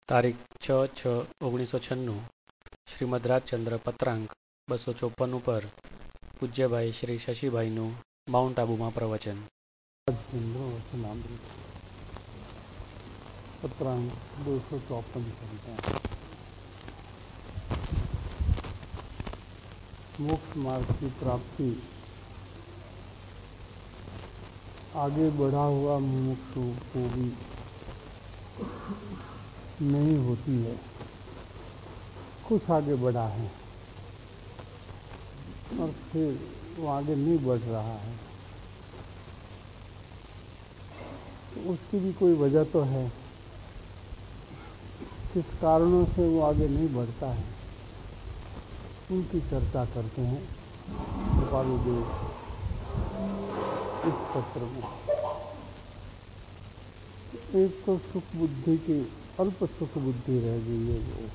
તારીખ 6/6/1996 શ્રીમદ રાજચંદ્ર પત્રાંક 254 ઉપર પૂજ્યભાઈ શ્રી શશીભાઈનું માઉન્ટ આબુમાં પ્રવચન. पत्रांक 254 चलते हैं. मोक्ष मार्ग की प्राप्ति आगे बढ़ा हुआ मुमुक्षु को भी नहीं होती है. कुछ आगे बढ़ा है और फिर वो आगे नहीं बढ़ रहा है, तो उसकी भी कोई वजह तो है. किस कारणों से वो आगे नहीं बढ़ता है, उनकी चर्चा करते हैं कृपालुदेव इस पत्र में. एक तो सुख बुद्धि की अल्प सुख बुद्धि रह गई है वो.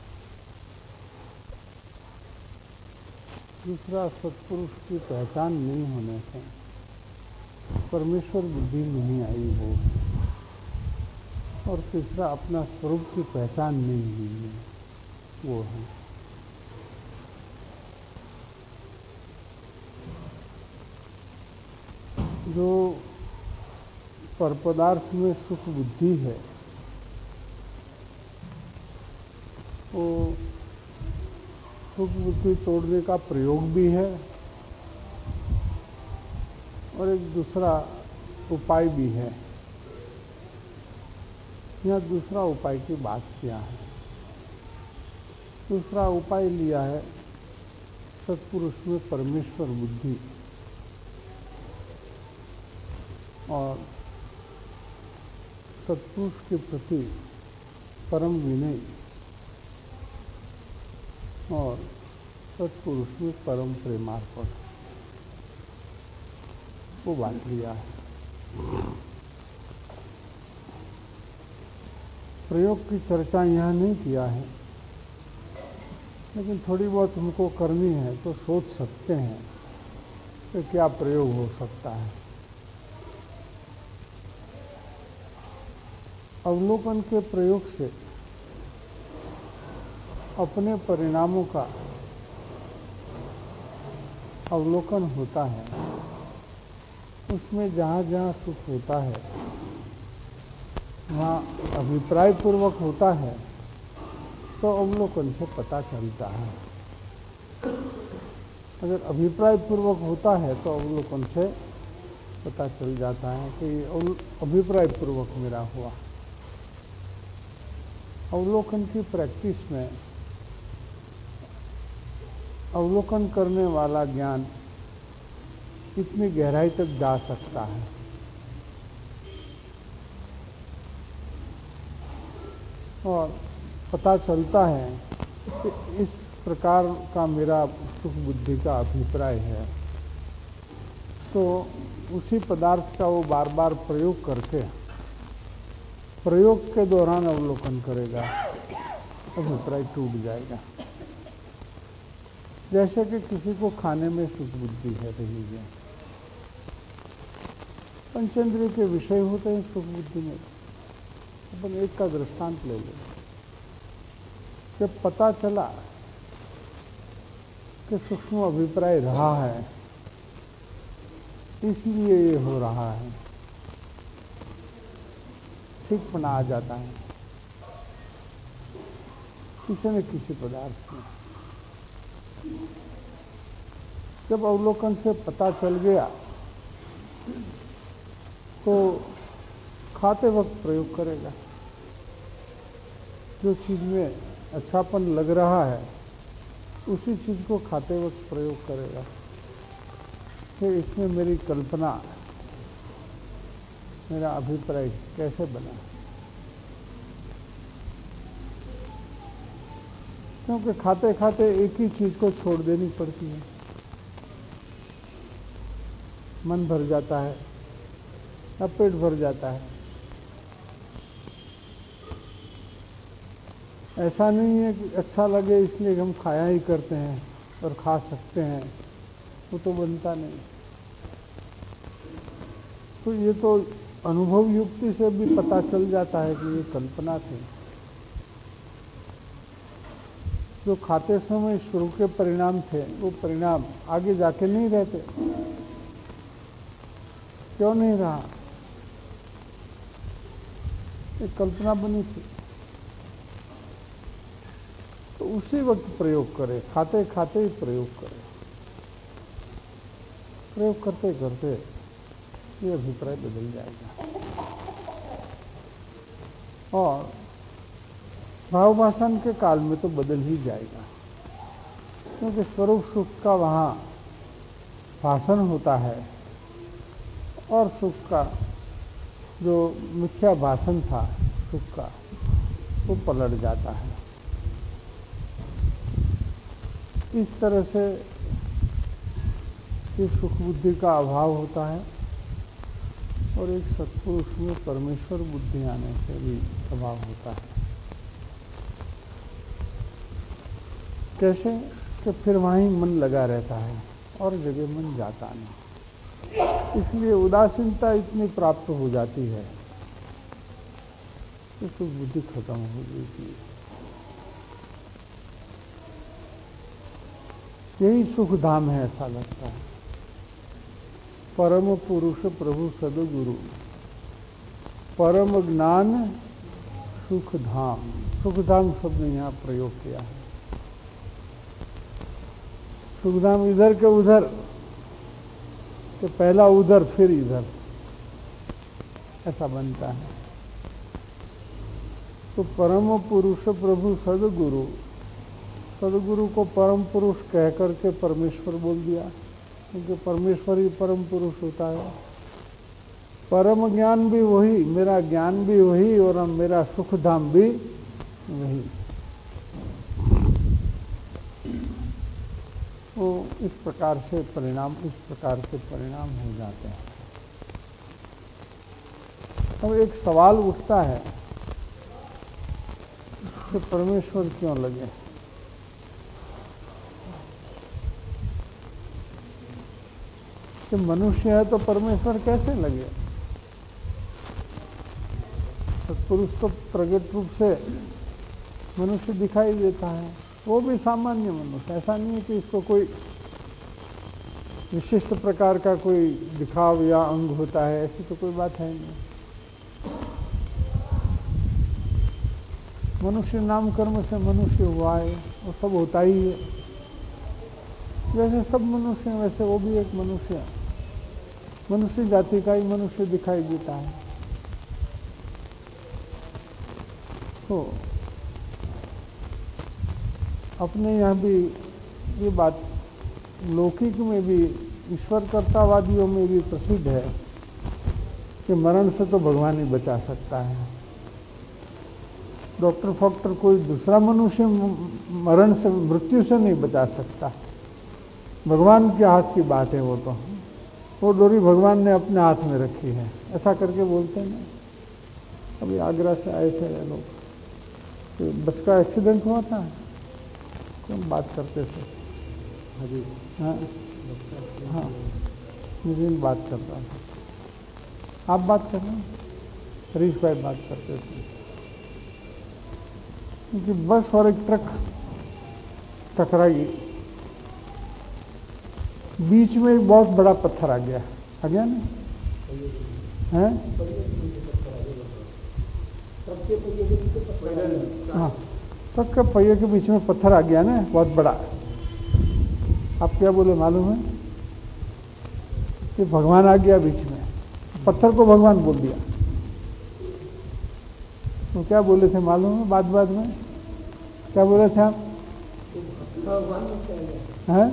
दूसरा, सत्पुरुष की पहचान नहीं होने से परमेश्वर बुद्धि नहीं आई वो. और तीसरा, अपना स्वरूप की पहचान नहीं हुई है वो है. जो परपदार्थ में सुख बुद्धि है वो सुख बुद्धि तोड़ने का प्रयोग भी है और एक दूसरा उपाय भी है. यह दूसरा उपाय की बात किया है. दूसरा उपाय लिया है सत्पुरुष में परमेश्वर बुद्धि और सत्पुरुष के प्रति परम विनय और सत्पुरुष में परम प्रेमार्पण, वो बात लिया है. प्रयोग की चर्चा यहाँ नहीं किया है, लेकिन थोड़ी बहुत हमको करनी है तो सोच सकते हैं कि क्या प्रयोग हो सकता है. अवलोकन के प्रयोग से अपने परिणामों का अवलोकन होता है. उसमें जहाँ जहाँ सुख होता है वहाँ अभिप्राय पूर्वक होता है तो अवलोकन से पता चलता है. अगर अभिप्राय पूर्वक होता है तो अवलोकन से पता चल जाता है कि अभिप्राय पूर्वक मेरा हुआ. अवलोकन की प्रैक्टिस में अवलोकन करने वाला ज्ञान इतनी गहराई तक जा सकता है. और पता चलता है कि इस प्रकार का मेरा सुख बुद्धि का अभिप्राय है, तो उसी पदार्थ का वो बार बार प्रयोग करके प्रयोग के दौरान अवलोकन करेगा, अभिप्राय टूट जाएगा. जैसे कि किसी को खाने में सुख बुद्धि है रही है, पंचेंद्रिय के विषय होते हैं सुख बुद्धि में. अपन एक का दृष्टांत ले लें. जब पता चला कि सूक्ष्म अभिप्राय रहा है इसलिए ये हो रहा है, ठीकपना आ जाता है किसी न किसी पदार्थ में. जब अवलोकन से पता चल गया तो खाते वक्त प्रयोग करेगा. जो चीज में अच्छापन लग रहा है उसी चीज को खाते वक्त प्रयोग करेगा कि इसमें मेरी कल्पना, मेरा अभिप्राय कैसे बना. क्योंकि खाते खाते एक ही चीज को छोड़ देनी पड़ती है. मन भर जाता है या पेट भर जाता है. ऐसा नहीं है कि अच्छा लगे इसलिए हम खाया ही करते हैं और खा सकते हैं, वो तो बनता नहीं. तो ये तो अनुभव युक्ति से भी पता चल जाता है कि ये कल्पना थी. जो खाते समय शुरू के परिणाम थे वो परिणाम आगे जाके नहीं रहते। क्यों नहीं रहा? एक कल्पना बनी थी। तो उसी वक्त प्रयोग करें, खाते खाते ही प्रयोग करें। प्रयोग करते करते ये अभिप्राय बदल जाएगा और भावभाषण के काल में तो बदल ही जाएगा, क्योंकि स्वरूप सुख का वहाँ भाषण होता है और सुख का जो मिथ्या भाषण था सुख का वो पलट जाता है। इस तरह से ये सुख बुद्धि का अभाव होता है और एक सत्पुरुष में परमेश्वर बुद्धि आने से भी अभाव होता है। कैसे? कि फिर वहीं मन लगा रहता है और जगह मन जाता नहीं। इसलिए उदासीनता इतनी प्राप्त हो जाती है कि सुख बुद्धि खत्म हो जाती है। यही सुख धाम है, ऐसा लगता है। परम पुरुष प्रभु सदगुरु, परम ज्ञान सुख धाम। सुख धाम शब्द ने यहाँ प्रयोग किया है। सुखधाम इधर के उधर, तो पहला उधर फिर इधर, ऐसा बनता है। तो परम पुरुष प्रभु सदगुरु, सदगुरु को परम पुरुष कह करके परमेश्वर बोल दिया, क्योंकि परमेश्वर ही परम पुरुष होता है। परम ज्ञान भी वही, मेरा ज्ञान भी वही और मेरा सुख धाम भी वही। तो इस प्रकार से परिणाम, इस प्रकार के परिणाम हो जाते हैं। अब एक सवाल उठता है कि परमेश्वर क्यों लगे? कि मनुष्य है तो परमेश्वर कैसे लगे? सत्पुरुष तो प्रगट रूप से मनुष्य दिखाई देता है, वो भी सामान्य मनुष्य। ऐसा नहीं है कि इसको कोई विशिष्ट प्रकार का कोई दिखाव या अंग होता है, ऐसी तो कोई बात है नहीं। मनुष्य नाम कर्म से मनुष्य हुआ है, वो सब होता ही है। जैसे सब मनुष्य हैं वैसे वो भी एक मनुष्य है। मनुष्य जाति का ही मनुष्य दिखाई देता है। तो अपने यहाँ भी ये बात लौकिक में भी, ईश्वर कर्तावादियों में भी प्रसिद्ध है कि मरण से तो भगवान ही बचा सकता है। डॉक्टर फॉक्टर कोई दूसरा मनुष्य मरण से, मृत्यु से नहीं बचा सकता। भगवान के हाथ की बात है वो डोरी भगवान ने अपने हाथ में रखी है, ऐसा करके बोलते हैं। अभी आगरा से आए थे लोग, तो बस का एक्सीडेंट हुआ था, कौन बात करते थे? हाँ हाँ, मुझे बात करता था। आप बात कर रहे हैं? हरीश भाई बात करते थे। क्योंकि बस और एक ट्रक टकराई, बीच में एक बहुत बड़ा पत्थर आ गया ना? हैं? हाँ, ट्रक के पहिए के बीच में पत्थर आ गया ना, बहुत बड़ा। आप क्या बोले मालूम है? कि भगवान आ गया बीच में, पत्थर को भगवान बोल दिया। तो क्या बोले थे मालूम है? बाद में क्या बोले थे आप? हैं?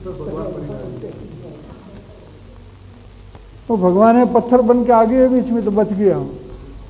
तो भगवान है, पत्थर बन के आ गए बीच में, तो बच गया हूं।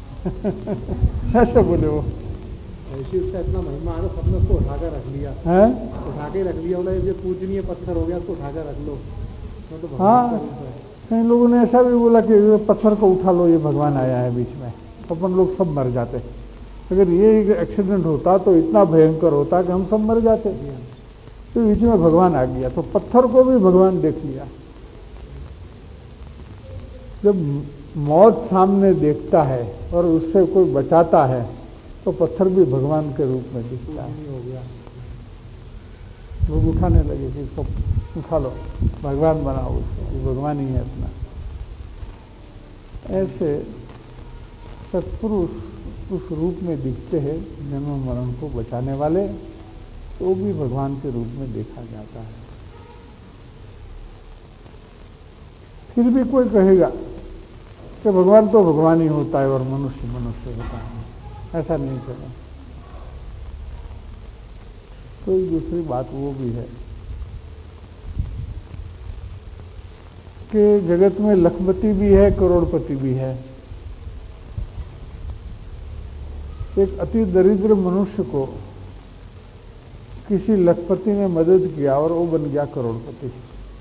ऐसे बोले वो। ऐसी उसका इतना महिमा है, सबने उसको उठाकर रख लिया है, उठा के रख लिया। बोला ये पूजनीय पत्थर हो गया, उसको उठाकर रख लो। तो हाँ, कई लोगों ने ऐसा भी बोला कि ये पत्थर को उठा लो, ये भगवान आया है बीच में, अपन लोग सब मर जाते। अगर ये एक्सीडेंट होता तो इतना भयंकर होता कि हम सब मर जाते। तो बीच में भगवान आ गया, तो पत्थर को भी भगवान देख लिया। जब मौत सामने देखता है और उससे कोई बचाता है तो पत्थर भी भगवान के रूप में दिखता है। लोग उठाने लगे कि इसको उठा लो, भगवान बनाओ उसको, ये भगवान ही है अपना। ऐसे सत्पुरुष उस रूप में दिखते हैं जन्म मरण को बचाने वाले, तो भी भगवान के रूप में देखा जाता है। फिर भी कोई कहेगा कि भगवान तो भगवान ही होता है और मनुष्य मनुष्य होता है, ऐसा नहीं करें। तो एक दूसरी बात वो भी है कि जगत में लखपति भी है, करोड़पति भी है। एक अति दरिद्र मनुष्य को किसी लखपति ने मदद किया और वो बन गया करोड़पति।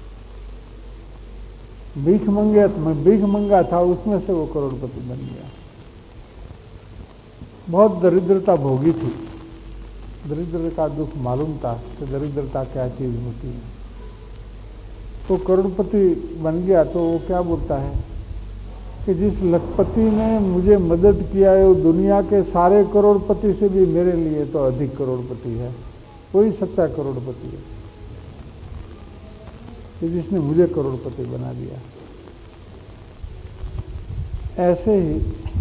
भीख मंगा था, उसमें से वो करोड़पति बन गया। बहुत दरिद्रता भोगी थी, दरिद्र का दुख मालूम था कि दरिद्रता क्या चीज होती है। तो करोड़पति बन गया तो वो क्या बोलता है कि जिस लखपति ने मुझे मदद किया है वो दुनिया के सारे करोड़पति से भी मेरे लिए तो अधिक करोड़पति है, वही सच्चा करोड़पति है कि जिसने मुझे करोड़पति बना दिया। ऐसे ही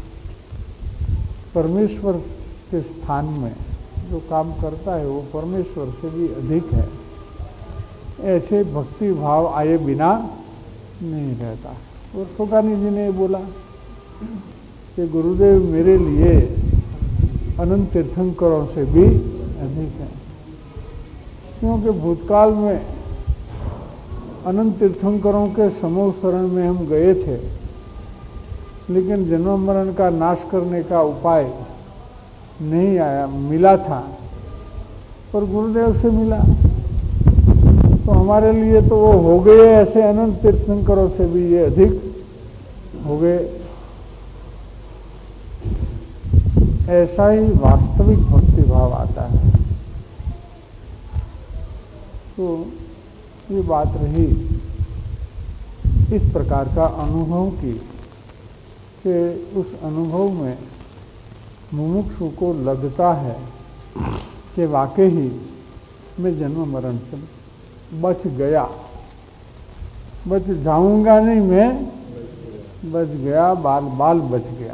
परमेश्वर के स्थान में जो काम करता है वो परमेश्वर से भी अधिक है। ऐसे भक्ति भाव आए बिना नहीं रहता। और सुगानी जी ने बोला कि गुरुदेव मेरे लिए अनंत तीर्थंकरों से भी अधिक है, क्योंकि भूतकाल में अनंत तीर्थंकरों के समूह शरण में हम गए थे, लेकिन जन्म मरण का नाश करने का उपाय नहीं आया, मिला था पर गुरुदेव से मिला। तो हमारे लिए तो वो हो गए ऐसे अनंत तीर्थंकरों से भी ये अधिक हो गए। ऐसा ही वास्तविक भक्ति भाव आता है। तो ये बात रही इस प्रकार का अनुभव की कि उस अनुभव में मुमुक्षु को लगता है कि वाकई ही मैं जन्म मरण से बच गया, बच जाऊंगा नहीं, मैं बच गया, बाल बाल बच गया।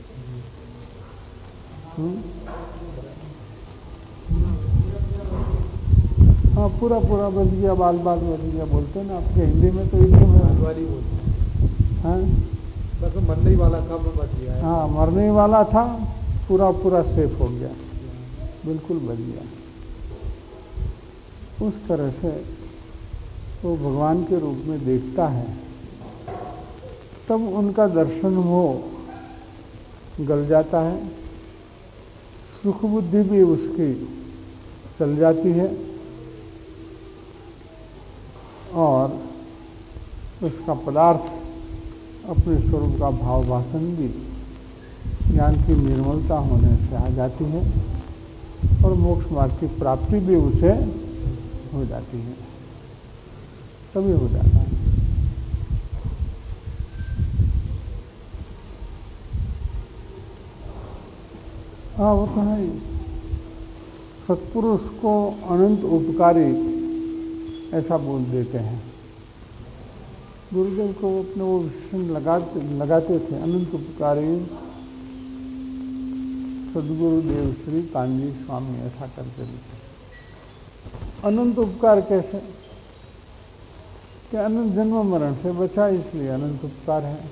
हाँ, पूरा पूरा बच गया, बाल बाल बच गया बोलते हैं ना आपके हिंदी में, तो हिंदी में बोलते हाँ, बस मरने ही वाला था, मैं बच गया। हाँ, मरने वाला था, पूरा पूरा सेफ हो गया, बिल्कुल बच गया। उस तरह से वो भगवान के रूप में देखता है, तब उनका दर्शन वो गल जाता है, सुख बुद्धि भी उसकी चल जाती है और उसका पदार्थ अपने स्वरूप का भाव भाषण भी ज्ञान की निर्मलता होने से आ जाती है और मोक्ष मार्ग की प्राप्ति भी उसे हो जाती है, तभी हो जाता है। हाँ, वो तो है। सत्पुरुष को अनंत उपकारी ऐसा बोल देते हैं। गुरुदेव को अपने वो विशेषण लगाते थे, अनंत उपकारी सदगुरुदेव श्री कांजी स्वामी, ऐसा करके लिखे। अनंत उपकार कैसे? कि अनंत जन्म मरण से बचा, इसलिए अनंत उपकार है।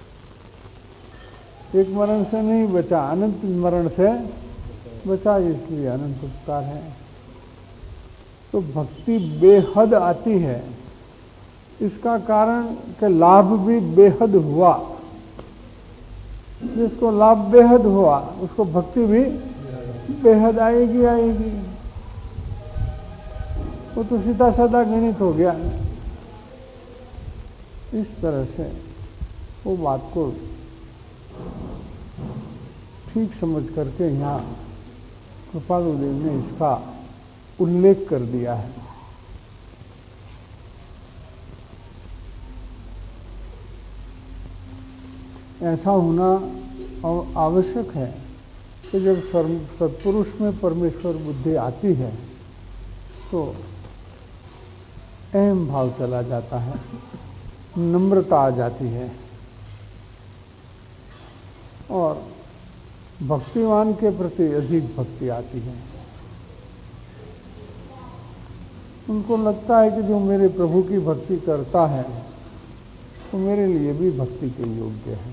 एक मरण से नहीं बचा, अनंत मरण से बचा, इसलिए अनंत उपकार है। तो भक्ति बेहद आती है, इसका कारण कि लाभ भी बेहद हुआ। जिसको लाभ बेहद हुआ उसको भक्ति भी बेहद आएगी। वो तो सीधा साधा गणित हो गया। इस तरह से वो बात को ठीक समझ करके यहाँ कृपालुदेव ने इसका उल्लेख कर दिया है। ऐसा होना आवश्यक है कि जब सत्पुरुष में परमेश्वर बुद्धि आती है तो अहम भाव चला जाता है, नम्रता आ जाती है और भक्तिवान के प्रति अधिक भक्ति आती है। उनको लगता है कि जो मेरे प्रभु की भक्ति करता है तो मेरे लिए भी भक्ति के योग्य है,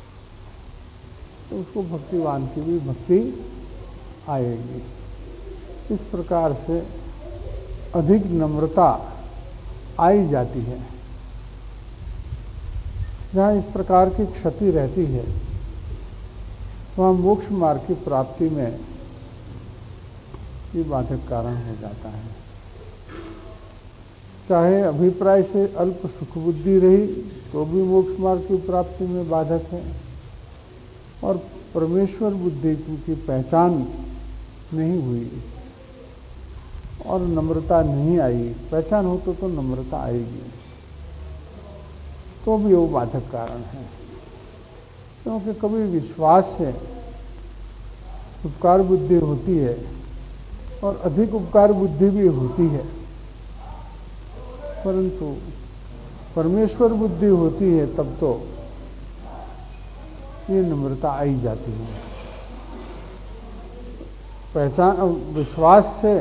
तो उसको भक्तिवान की भी भक्ति आएगी। इस प्रकार से अधिक नम्रता आई जाती है। जहाँ इस प्रकार की क्षति रहती है वहाँ मोक्ष मार्ग की प्राप्ति में ये बाधक कारण हो जाता है। चाहे अभिप्राय से अल्प सुख बुद्धि रही तो भी मोक्ष मार्ग की प्राप्ति में बाधक है, और परमेश्वर बुद्धि की पहचान नहीं हुई और नम्रता नहीं आई, पहचान हो तो नम्रता आएगी, तो भी वो बाधक कारण है। क्योंकि कभी विश्वास से उपकार बुद्धि होती है और अधिक उपकार बुद्धि भी होती है, परंतु परमेश्वर बुद्धि होती है तब तो ये नम्रता आई जाती है। पहचान विश्वास से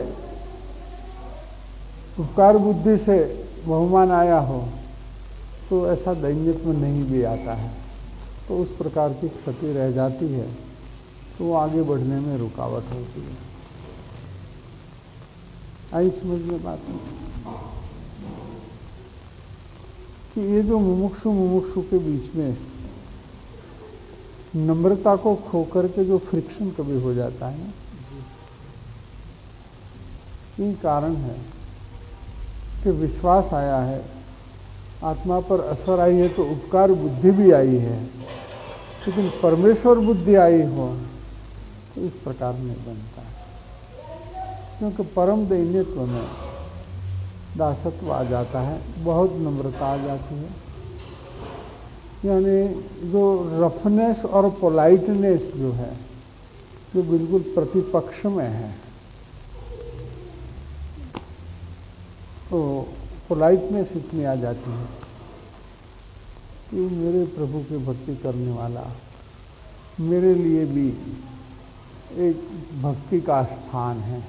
उपकार बुद्धि से बहुमान आया हो तो ऐसा दैन्यत्व नहीं भी आता है, तो उस प्रकार की क्षति रह जाती है, तो वो आगे बढ़ने में रुकावट होती है। आई समझ में बात है कि ये जो मुमुक्षु के बीच में नम्रता को खोकर के जो फ्रिक्शन कभी हो जाता है ना, ये कारण है कि विश्वास आया है, आत्मा पर असर आई है तो उपकार बुद्धि भी आई है, लेकिन परमेश्वर बुद्धि आई हो तो इस प्रकार नहीं बनता है। क्योंकि परम दैन्यत्व में दासत्व आ जाता है, बहुत नम्रता आ जाती है। यानी जो रफनेस और पोलाइटनेस जो है, जो बिल्कुल प्रतिपक्ष में है, तो पोलाइटनेस इतनी आ जाती है कि मेरे प्रभु की भक्ति करने वाला मेरे लिए भी एक भक्ति का स्थान है,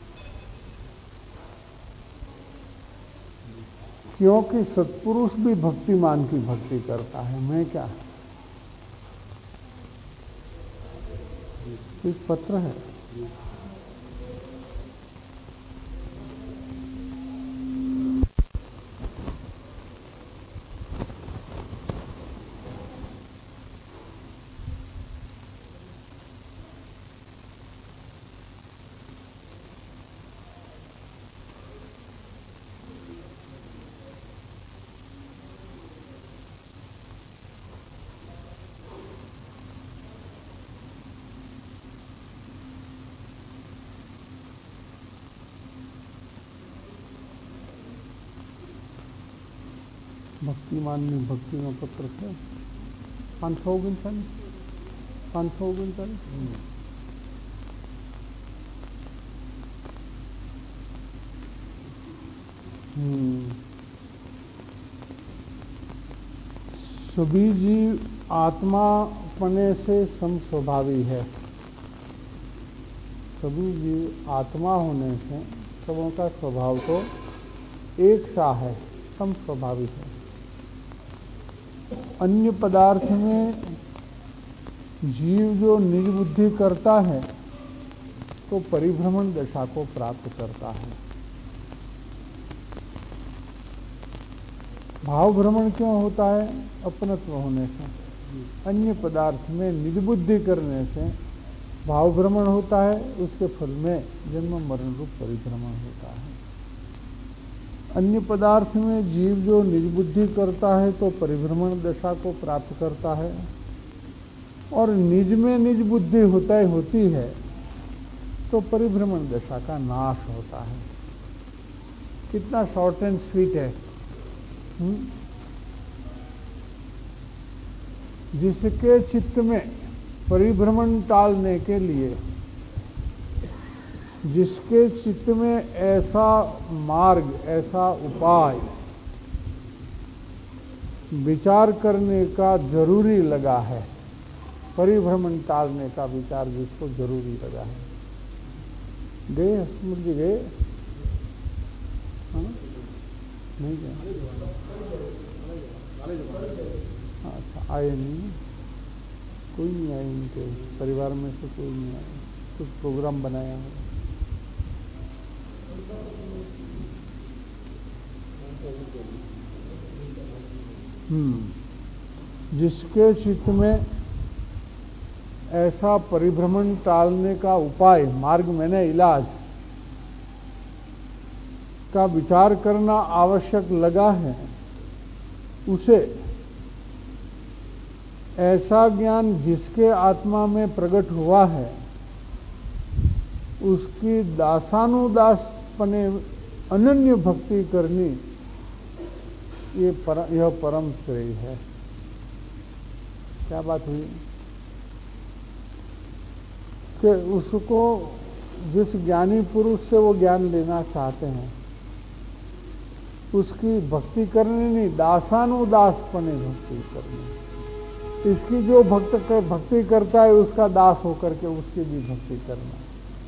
क्योंकि सत्पुरुष भी भक्तिमान की भक्ति करता है, मैं क्या। एक पत्र है, भक्तिमान में भक्ति में पत्र है 539 सभी जीव आत्मा पने से समस्वभावी है। सभी जीव आत्मा होने से सबों का स्वभाव तो एक सा है, समस्वभावी है। अन्य पदार्थ में जीव जो निज बुद्धि करता है तो परिभ्रमण दशा को प्राप्त करता है। भाव भ्रमण क्यों होता है? अपनत्व होने से। अन्य पदार्थ में निज बुद्धि करने से भाव भ्रमण होता है, उसके फल में जन्म मरण रूप परिभ्रमण होता है। अन्य पदार्थ में जीव जो निज बुद्धि करता है तो परिभ्रमण दशा को प्राप्त करता है, और निज में निज बुद्धि होती है तो परिभ्रमण दशा का नाश होता है। कितना शॉर्ट एंड स्वीट है। जिसके चित्त में परिभ्रमण टालने के लिए जिसके चित्त में ऐसा मार्ग, ऐसा उपाय विचार करने का जरूरी लगा है, परिभ्रमण टालने का विचार जिसको जरूरी लगा है। गए स्मृति गए? हाँ? नहीं गए? अच्छा, आए नहीं? कोई नहीं आए इनके परिवार में से, कोई नहीं आए। कुछ प्रोग्राम बनाया है? जिसके चित्त में ऐसा परिभ्रमण टालने का उपाय, मार्ग मैंने इलाज का विचार करना आवश्यक लगा है, उसे ऐसा ज्ञान जिसके आत्मा में प्रकट हुआ है, उसकी दासानुदासपने अनन्य भक्ति करनी, यह परम श्रेय है। क्या बात हुई कि उसको जिस ज्ञानी पुरुष से वो ज्ञान लेना चाहते हैं उसकी भक्ति करनी नहीं, दासानुदासपने भक्ति करनी। इसकी जो भक्ति करता है उसका दास होकर के उसकी भी भक्ति करना,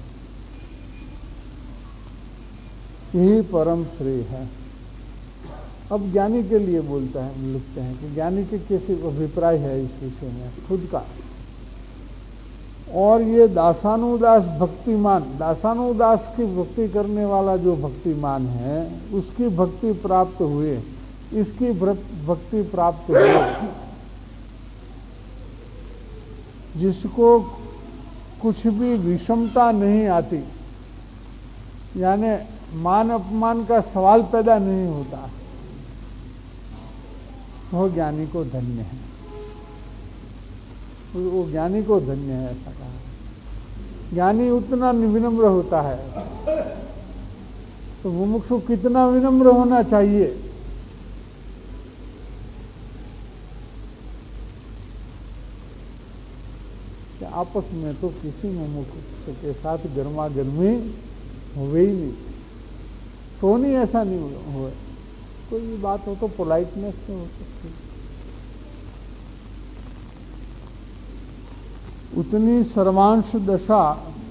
यही परम श्रेय है। अब ज्ञानी के लिए बोलता है, लिखते हैं कि ज्ञानी के कैसे अभिप्राय है इस विषय में खुद का। और ये दासानुदास भक्तिमान, दासानुदास की भक्ति करने वाला जो भक्तिमान है उसकी भक्ति प्राप्त हुए, इसकी भक्ति प्राप्त हुए, जिसको कुछ भी विषमता नहीं आती, यानी मान अपमान का सवाल पैदा नहीं होता, वो ज्ञानी को धन्य है। वो ज्ञानी को धन्य है, ऐसा कहा। ज्ञानी उतना विनम्र होता है तो मुमुक्षु कितना विनम्र होना चाहिए। कि आपस में तो किसी मुमुक्षु के साथ गर्मा गर्मी हुए ही नहीं, तो नहीं ऐसा नहीं हुए। कोई भी बात हो तो पोलाइटनेस में हो सकती है। उतनी सर्वांश दशा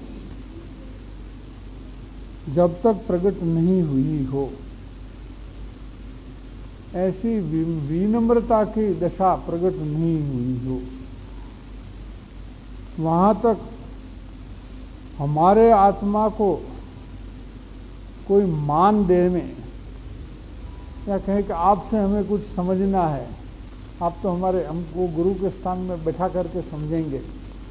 जब तक प्रकट नहीं हुई हो, ऐसी विनम्रता की दशा प्रकट नहीं हुई हो, वहां तक हमारे आत्मा को कोई मान देने या कहे कि आपसे हमें कुछ समझना है, आप तो हमको गुरु के स्थान में बैठा करके समझेंगे,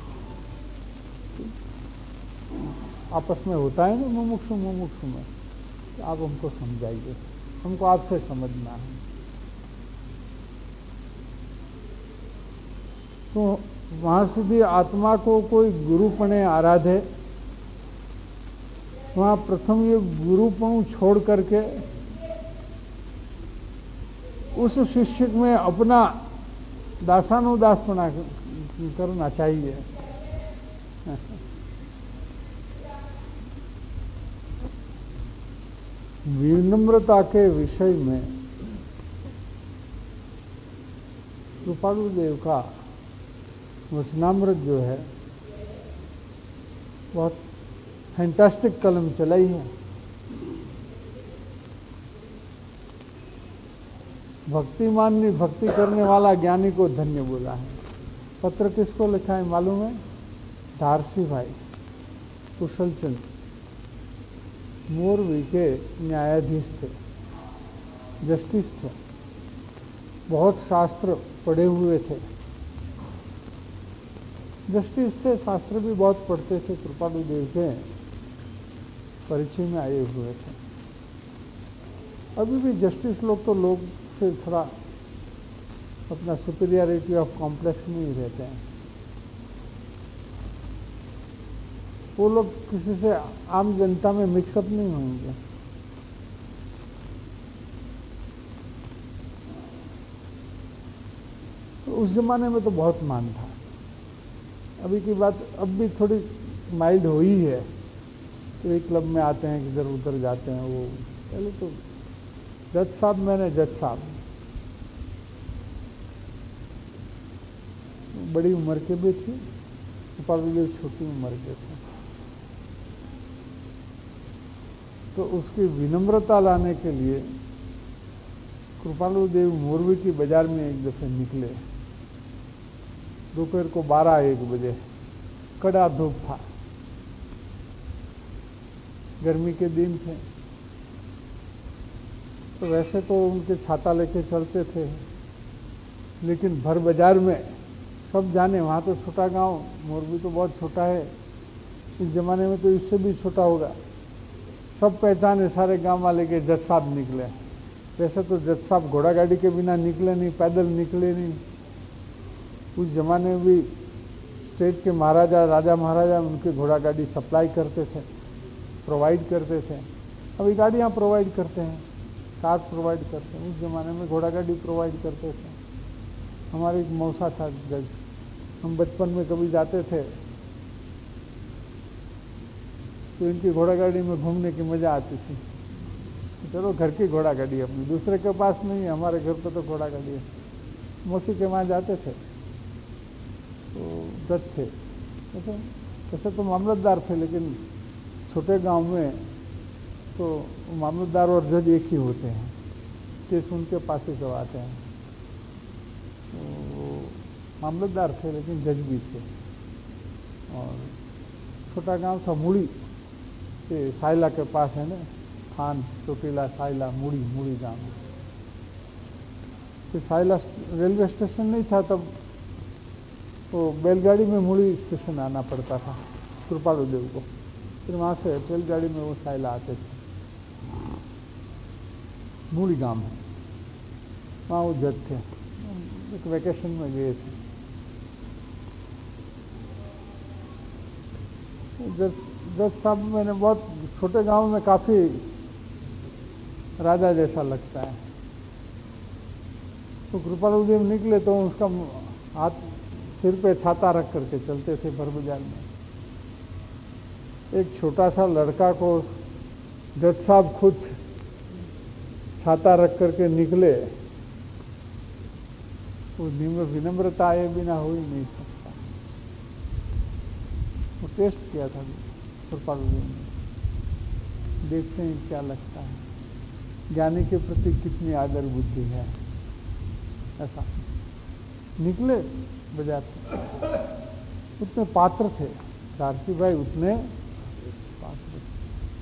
आपस में होता है ना मुमुक्षु में, कि आप हमको समझाइए, हमको आपसे समझना है। तो वहां સુધી आत्मा को कोई गुरुपणे आराधे, वहां प्रथम ये गुरुपणु छोड़ करके उस शिष्य में अपना दासानुदासपना करना चाहिए। विनम्रता के विषय में कृपालु देव का वचनामृत जो है बहुत फैंटास्टिक कलम चलाई है। भक्तिमान ने भक्ति करने वाला ज्ञानी को धन्य बोला है। पत्र किसको लिखा है मालूम है? धारसी भाई कुशलचंद, मोरवी के न्यायाधीश थे, जस्टिस थे, बहुत शास्त्र पढ़े हुए थे, जस्टिस थे, शास्त्र भी बहुत पढ़ते थे, कृपालु देव के परिचय में आए हुए थे। अभी भी जस्टिस लोग तो लोग से थोड़ा अपना सुपीरियरिटी ऑफ कॉम्प्लेक्स में ही रहते हैं। वो लोग किसी से आम जनता में मिक्सअप नहीं होंगे। तो उस जमाने में तो बहुत मान था। अभी की बात अब भी थोड़ी माइल्ड हुई है, तो एक क्लब में आते हैं, किधर उधर जाते हैं। वो पहले तो जज साहब, मैंने जज साहब बड़ी उम्र के भी थे, कृपालु छोटी उम्र के थे। तो उसकी विनम्रता लाने के लिए कृपालु देव मोरबी की बाजार में एक दफे निकले। दोपहर को 12-1 बजे, कड़ा धूप था, गर्मी के दिन थे। तो वैसे तो उनके छाता लेके चलते थे, लेकिन भर बाजार में सब जाने, वहाँ तो छोटा गांव, मोरबी तो बहुत छोटा है, इस जमाने में तो इससे भी छोटा होगा। सब पहचाने, सारे गांव वाले के जज साहब निकले। वैसे तो जज साहब घोड़ा गाड़ी के बिना निकले नहीं, पैदल निकले नहीं। उस जमाने में भी स्टेट के महाराजा, राजा महाराजा उनके घोड़ा गाड़ी सप्लाई करते थे, प्रोवाइड करते थे। अभी गाड़ियाँ प्रोवाइड करते हैं, कार प्रोवाइड करते हैं, उस जमाने में घोड़ा गाड़ी प्रोवाइड करते थे। हमारे एक मौसा था जज, हम बचपन में कभी जाते थे तो इनकी घोड़ा गाड़ी में घूमने की मजा आती थी। चलो घर की घोड़ा गाड़ी है अपनी, दूसरे के पास नहीं है, हमारे घर पे तो घोड़ा गाड़ी है। मौसी के वहाँ जाते थे तो जज थे, ऐसे तो मामलतदार थे, लेकिन छोटे गांव में तो मामलतदार और जज एक ही होते हैं, केस उनके पास ही सब आते हैं। तो मामलतदार थे लेकिन जज भी थे। और छोटा गांव था मुड़ी, ये साइला के पास है ना, थान, चोटीला, साइला, मुड़ी गांव। फिर साइला रेलवे स्टेशन नहीं था तब, तो बैलगाड़ी में मुड़ी स्टेशन आना पड़ता था कृपालु देव को। फिर वहाँ से बैलगाड़ी में वो साइला आते थे। मुड़ी गांव है, वहाँ वो जज थे, एक वेकेशन में गए थे। जज साहब मैंने बहुत, छोटे गांव में काफी राजा जैसा लगता है। तो कृपालु देव निकले तो उसका हाथ सिर पे छाता रख करके चलते थे भर बाजार में। एक छोटा सा लड़का को जज साहब खुद छाता रख करके निकले, वो विनम्रता आए बिना हो ही नहीं सकता। वो टेस्ट किया था कृपालु देव ने, देखते हैं क्या लगता है, ज्ञानी के प्रति कितनी आदर बुद्धि है। ऐसा निकले बाजार से, उतने पात्र थे कारसी भाई, उतने पात्र थे।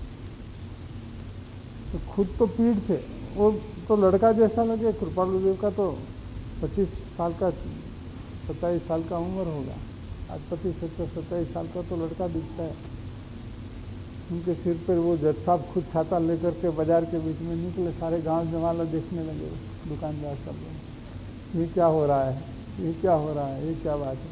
तो खुद तो पीड़ थे, वो तो लड़का जैसा लगे। कृपालु देव का तो 25 साल का, 27 साल का उम्र होगा आज, 25-27 साल का तो लड़का दिखता है। उनके सिर पर वो जज साहब खुद छाता लेकर के बाजार के बीच में निकले। सारे गांव जमाला देखने लगे, दुकानदार सब लोग, ये क्या हो रहा है, ये क्या हो रहा है, ये क्या बात है।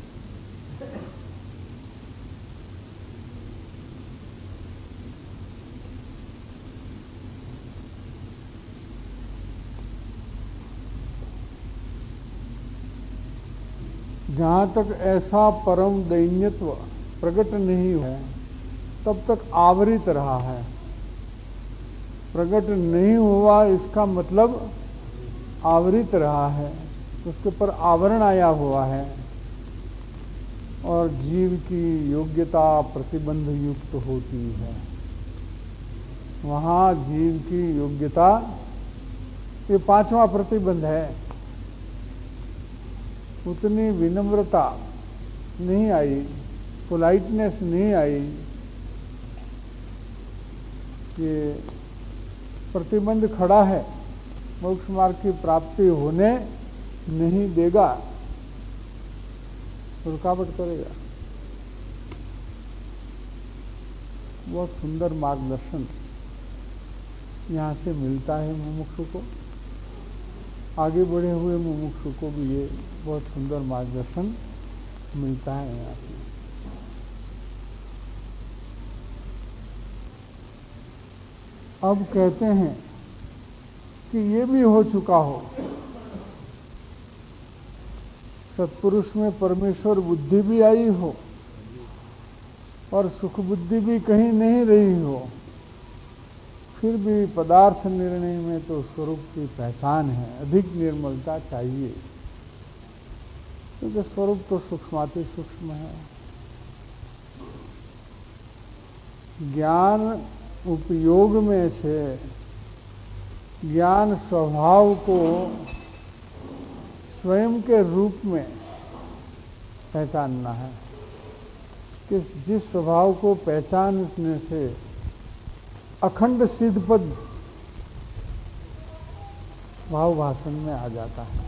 जहां तक ऐसा परम दैन्यत्व प्रकट नहीं है तब तक आवरित रहा है। प्रकट नहीं हुआ इसका मतलब आवरित रहा है, उसके ऊपर आवरण आया हुआ है। और जीव की योग्यता प्रतिबंध युक्त होती है। वहां जीव की योग्यता, ये 5वां प्रतिबंध है, उतनी विनम्रता नहीं आई, पोलाइटनेस नहीं आई। ये प्रतिबंध खड़ा है, मोक्ष मार्ग की प्राप्ति होने नहीं देगा, रुकावट करेगा। बहुत सुंदर मार्गदर्शन यहाँ से मिलता है मुमुक्षु को। आगे बढ़े हुए मुमुक्षु को भी ये बहुत सुंदर मार्गदर्शन मिलता है यहाँ से। अब कहते हैं कि ये भी हो चुका हो, सत्पुरुष में परमेश्वर बुद्धि भी आई हो और सुख बुद्धि भी कहीं नहीं रही हो, फिर भी पदार्थ निर्णय में तो स्वरूप की पहचान है, अधिक निर्मलता चाहिए, क्योंकि स्वरूप तो सूक्ष्माति सूक्ष्म है। ज्ञान उपयोग में से ज्ञान स्वभाव को स्वयं के रूप में पहचानना है कि जिस स्वभाव को पहचानने से अखंड सिद्ध पद भाव वासन में आ जाता है,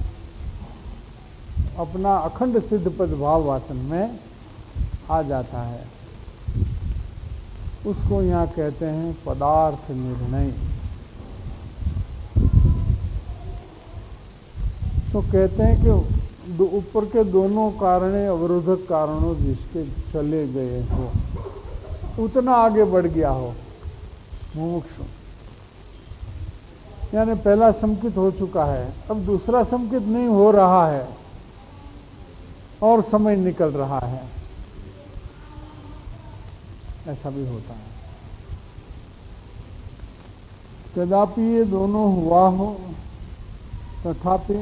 अपना अखंड सिद्ध पद भाव वासन में आ जाता है, उसको यहाँ कहते हैं पदार्थ निर्णय। तो कहते हैं कि ऊपर के दोनों कारणे अवरोधक कारणों जिसके चले गए हो, उतना आगे बढ़ गया हो मुमुक्षु, यानी पहला संकित हो चुका है, अब दूसरा संकित नहीं हो रहा है और समय निकल रहा है, ऐसा भी होता है। कदापि ये दोनों हुआ हो, तथापि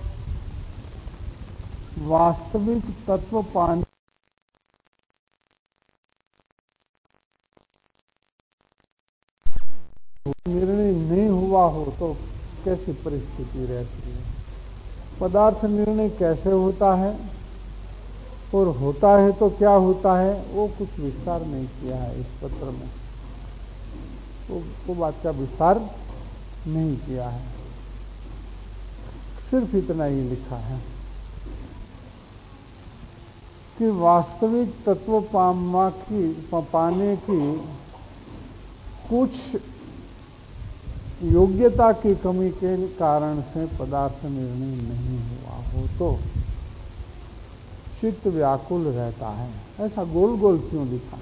वास्तविक तत्व पाने निर्णय नहीं हुआ हो तो कैसी परिस्थिति रहती है। पदार्थ निर्णय कैसे होता है और होता है तो क्या होता है, वो कुछ विस्तार नहीं किया है इस पत्र में, वो बात का विस्तार नहीं किया है, सिर्फ इतना ही लिखा है कि वास्तविक तत्व पाने की कुछ योग्यता की कमी के कारण से पदार्थ निर्णय नहीं हुआ हो तो चित्त व्याकुल रहता है। ऐसा गोल गोल क्यों लिखा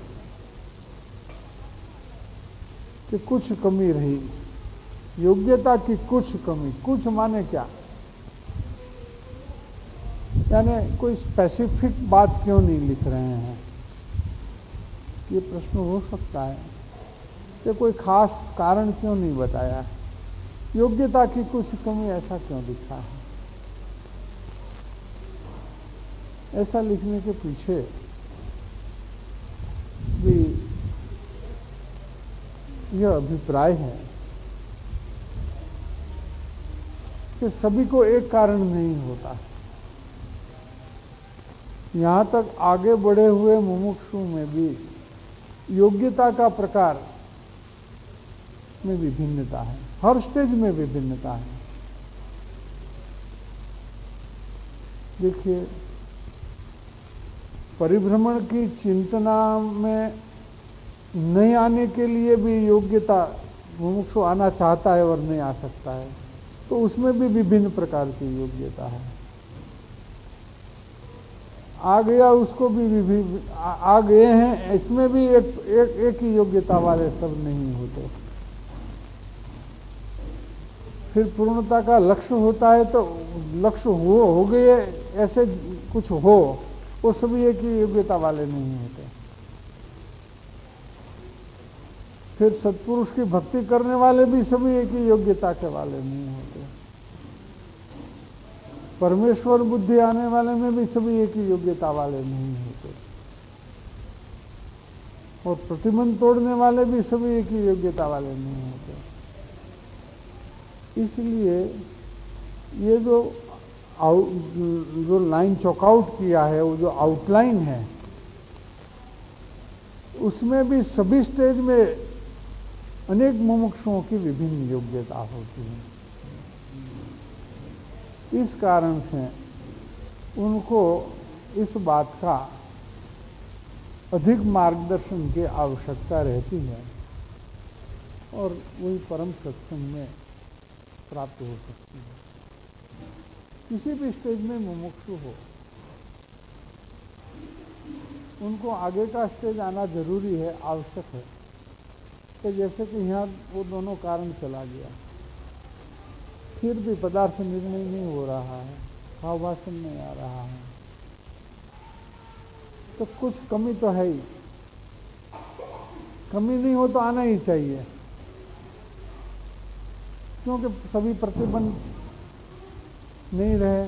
कि कुछ कमी रही, योग्यता की कुछ कमी, कुछ माने क्या, यानी कोई स्पेसिफिक बात क्यों नहीं लिख रहे हैं, ये प्रश्न हो सकता है कि कोई खास कारण क्यों नहीं बताया, योग्यता की कुछ कमी ऐसा क्यों लिखा है। ऐसा लिखने के पीछे भी यह अभिप्राय है कि सभी को एक कारण नहीं होता, यहां तक आगे बढ़े हुए मुमुक्षु में भी योग्यता का प्रकार में विभिन्नता है, हर स्टेज में विभिन्नता है। देखिए, परिभ्रमण की चिंतना में नहीं आने के लिए भी योग्यता मुमुक्षु आना चाहता है और नहीं आ सकता है, तो उसमें भी विभिन्न प्रकार की योग्यता है। आ गया उसको भी आ गए हैं, इसमें भी एक ही योग्यता वाले सब नहीं होते। फिर पूर्णता का लक्ष्य होता है तो लक्ष्य हो गए ऐसे कुछ हो, वो सभी एक ही योग्यता वाले नहीं होते। फिर सत्पुरुष की भक्ति करने वाले भी सभी एक ही योग्यता के वाले नहीं होते। परमेश्वर बुद्धि आने वाले में भी सभी एक ही योग्यता वाले नहीं होते, और प्रतिबंध तोड़ने वाले भी सभी एक ही योग्यता वाले नहीं होते। इसलिए ये जो लाइन चॉकआउट किया है, वो जो आउटलाइन है, उसमें भी सभी स्टेज में अनेक मुमुक्षुओं की विभिन्न योग्यता होती है। इस कारण से उनको इस बात का अधिक मार्गदर्शन की आवश्यकता रहती है, और वही परम सत्संग में प्राप्त हो सकती है। किसी भी स्टेज में मुमुक्षु हो, उनको आगे का स्टेज आना जरूरी है, आवश्यक है। तो जैसे कि यहाँ वो दोनों कारण चला गया, फिर भी पदार्थ निर्णय नहीं हो रहा है, भाव वासन नहीं आ रहा है, तो कुछ कमी तो है ही। कमी नहीं हो तो आना ही चाहिए, क्योंकि सभी प्रतिबंध नहीं रहे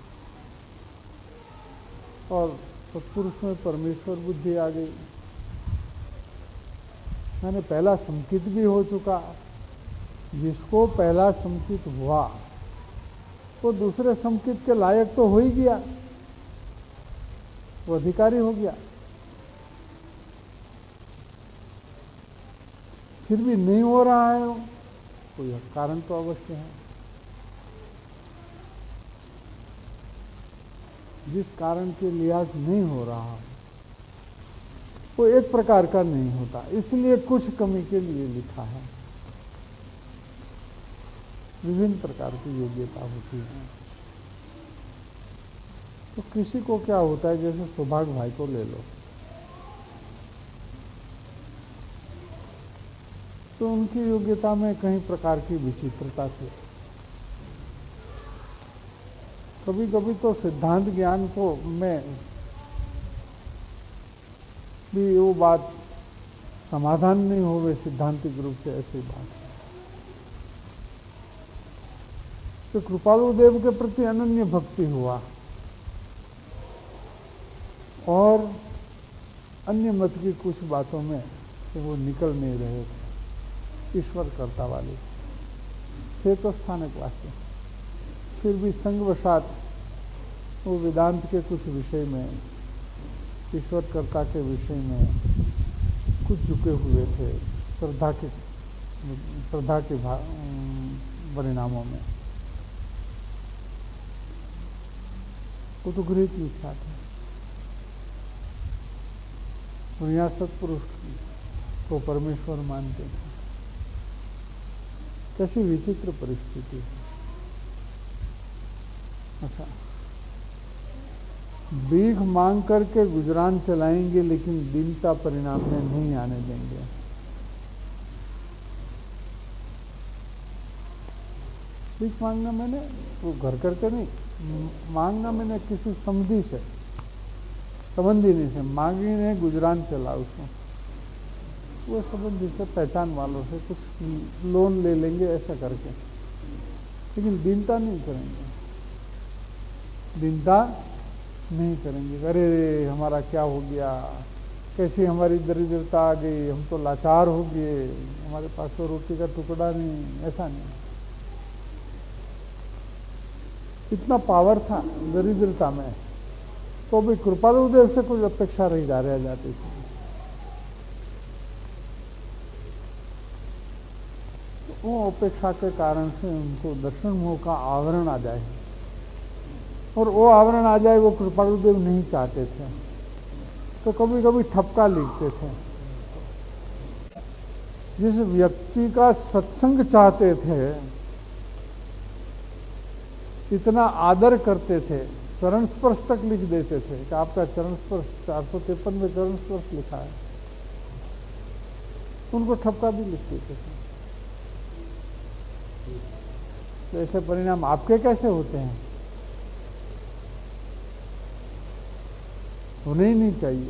और सत्पुरुष में परमेश्वर बुद्धि आ गई, यानी पहला संकित भी हो चुका। जिसको पहला संकित हुआ वो दूसरे संकित के लायक तो हो ही गया, वो अधिकारी हो गया। फिर भी नहीं हो रहा है, कोई कारण तो अवश्य है। जिस कारण के लिहाज नहीं हो रहा वो एक प्रकार का नहीं होता, इसलिए कुछ कमी के लिए लिखा है। विभिन्न प्रकार की योग्यता होती है। तो किसी को क्या होता है, जैसे सौभाग्य भाई को ले लो, तो उनकी योग्यता में कई प्रकार की विचित्रता थी। कभी कभी तो सिद्धांत ज्ञान को में भी वो बात समाधान नहीं होवे सिद्धांतिक रूप से, ऐसी बात है। तो कृपालु देव के प्रति अनन्य भक्ति हुआ और अन्य मत की कुछ बातों में तो वो निकल नहीं रहे थे, ईश्वर कर्ता वाले थे तो स्थानक वासी, फिर भी संगवशात वो वेदांत के कुछ विषय में, ईश्वर कर्ता के विषय में कुछ झुके हुए थे, श्रद्धा के परिणामों में। वो तो गृहित विख्यात है। और यहाँ सत्पुरुष को परमेश्वर मानते थे। कैसी विचित्र परिस्थिति। अच्छा, भीख मांग करके गुजरान चलाएंगे लेकिन दीनता परिणाम में नहीं आने देंगे। भीख मांगना मैंने वो घर करके नहीं, मांगना मैंने किसी संबंधी से, संबंधी नहीं से मांगी ने गुजरान चला उसको, वो संबंधी से, पहचान वालों से कुछ लोन ले लेंगे ऐसा करके, लेकिन दीनता नहीं करेंगे, दीनता नहीं करेंगे। अरे हमारा क्या हो गया, कैसी हमारी दरिद्रता आ गई, हम तो लाचार हो गए, हमारे पास तो रोटी का टुकड़ा नहीं, ऐसा नहीं। इतना पावर था दरिद्रता में, तो भी कृपालु देव से कुछ अपेक्षा रह जाती थी। तो वो अपेक्षा के कारण से उनको दर्शन मोह का आवरण आ जाए, और वो आवरण आ जाए वो कृपालु देव नहीं चाहते थे, तो कभी कभी ठपका लिखते थे। जिस व्यक्ति का सत्संग चाहते थे, इतना आदर करते थे, चरण स्पर्श तक लिख देते थे कि आपका चरण स्पर्श 453 में चरण स्पर्श लिखा है, उनको ठपका भी लिख देते थे। तो ऐसे परिणाम आपके कैसे होते हैं? होने ही नहीं चाहिए।